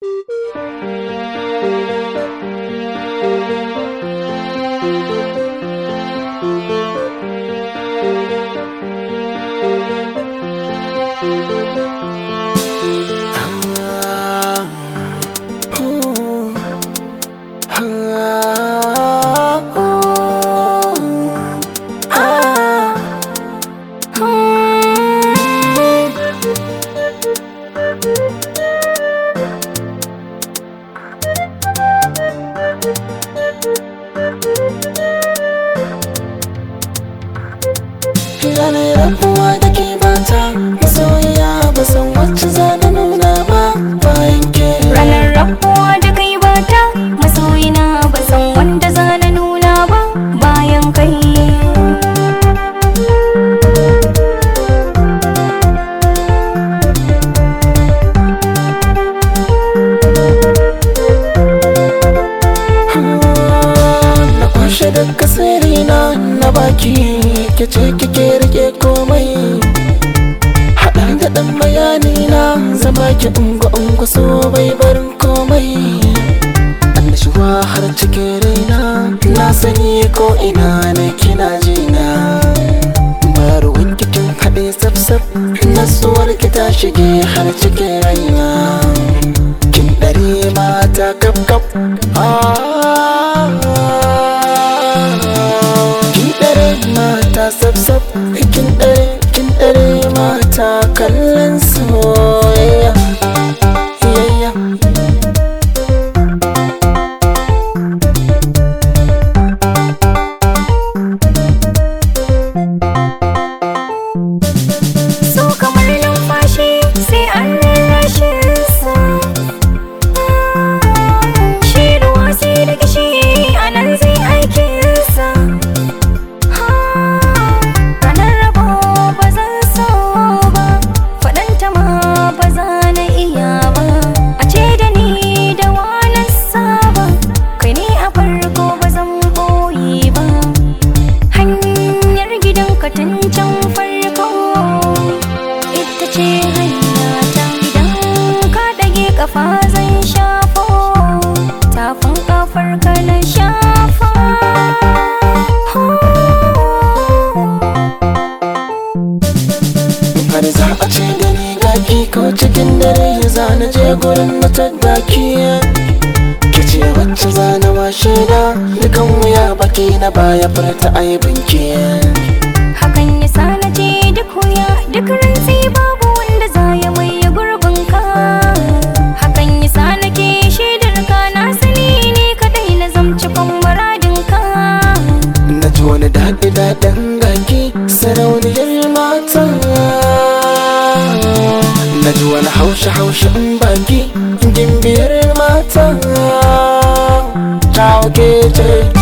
Ranar rabuwa da ke bata masoyiya ba san wacce za na nuna ba bayan ke. Ranar rabuwa da kai bata masoyina ba san wanda za na nuna ba bayan kai. Na kwashe daga sirrina na baki ke ce kike rike komai, haɗa da ɗan bayani na zama ki ungo so bai barin komai. Annashuwa har cikin raina na sani ko ina ne kina jina, baruwan kikin haɗe saf-saf nasuwar ki ta shige har cikin raina. Kin ɗare mata kaf-kaf mata sab-sab, kin ɗare mata kallon soyayya. So kamar numfashi sai an rarrashe sa, shi ruwa sai da gishi a nan zai aikin sa. Ranar rabo ba zan so ba, faɗanta ma ba za na iya ba, a ce da ni da wani saba, kai ne a farko ba zan boye ba. Hanyar gidanka tun can farko ita ce hanyata, idan ka ɗage ƙafa zan shafo tafin ƙafarka na shafa. Har za a ce da ni gaki ko cikin dare za na je gurin na tattaki, ki ce wacce za na washe da dukan wuya baki na baya furta aibinki. Hakan ya sa na ce duk wuya duk rantsi babu wanda za ya maye gurbin ka. Hakan ya sa na ke shaidar ka, na sani ne kadai na zamci muradin ka. Na ji wani daɗi-daɗin gaki sarauniyar mata, na ji wani haushe-haushen baki gimbiyar mata ta ke ce.